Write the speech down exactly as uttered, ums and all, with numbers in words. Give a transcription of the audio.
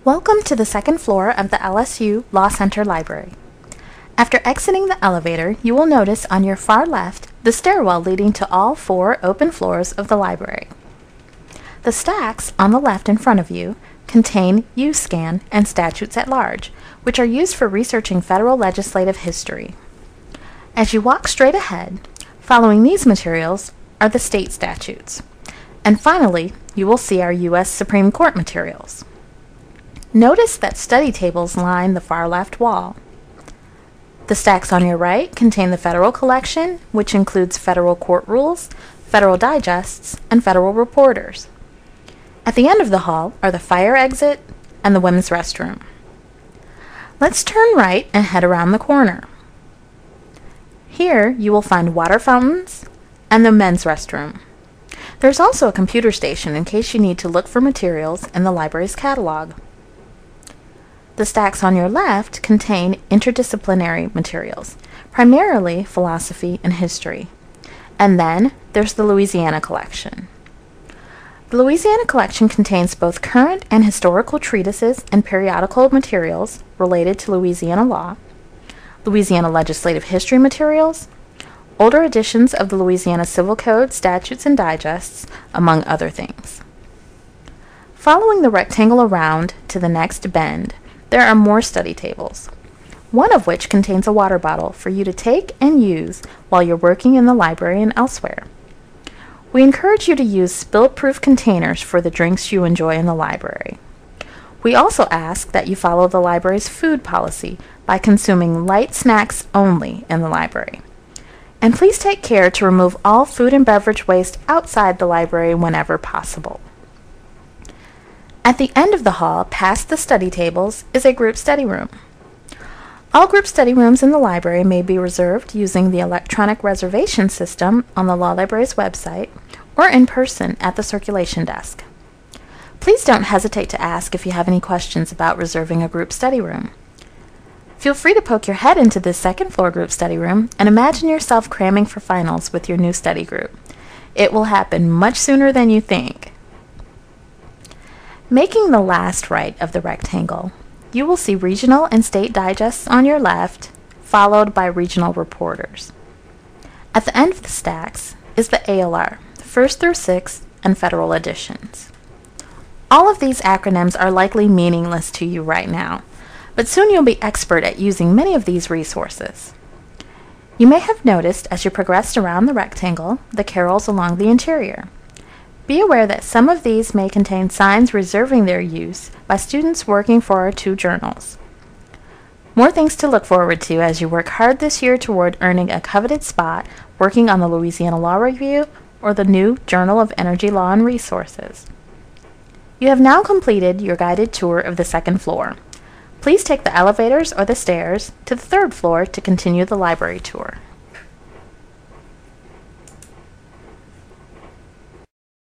Welcome to the second floor of the L S U Law Center Library. After exiting the elevator, you will notice on your far left the stairwell leading to all four open floors of the library. The stacks on the left in front of you contain U-Scan and Statutes at Large, which are used for researching federal legislative history. As you walk straight ahead, following these materials are the state statutes. And finally, you will see our U S Supreme Court materials. Notice that study tables line the far left wall. The stacks on your right contain the federal collection, which includes federal court rules, federal digests, and federal reporters. At the end of the hall are the fire exit and the women's restroom. Let's turn right and head around the corner. Here you will find water fountains and the men's restroom. There's also a computer station in case you need to look for materials in the library's catalog. The stacks on your left contain interdisciplinary materials, primarily philosophy and history. And then there's the Louisiana collection. The Louisiana collection contains both current and historical treatises and periodical materials related to Louisiana law, Louisiana legislative history materials, older editions of the Louisiana Civil Code, statutes, and digests, among other things. Following the rectangle around to the next bend, there are more study tables, one of which contains a water bottle for you to take and use while you're working in the library and elsewhere. We encourage you to use spill-proof containers for the drinks you enjoy in the library. We also ask that you follow the library's food policy by consuming light snacks only in the library. And please take care to remove all food and beverage waste outside the library whenever possible. At the end of the hall, past the study tables, is a group study room. All group study rooms in the library may be reserved using the electronic reservation system on the Law Library's website or in person at the circulation desk. Please don't hesitate to ask if you have any questions about reserving a group study room. Feel free to poke your head into this second floor group study room and imagine yourself cramming for finals with your new study group. It will happen much sooner than you think. Making the last right of the rectangle, you will see regional and state digests on your left, followed by regional reporters. At the end of the stacks is the A L R, first through sixth, and federal editions. All of these acronyms are likely meaningless to you right now, but soon you'll be expert at using many of these resources. You may have noticed as you progressed around the rectangle the carols along the interior. Be aware that some of these may contain signs reserving their use by students working for our two journals. More things to look forward to as you work hard this year toward earning a coveted spot working on the Louisiana Law Review or the new Journal of Energy Law and Resources. You have now completed your guided tour of the second floor. Please take the elevators or the stairs to the third floor to continue the library tour.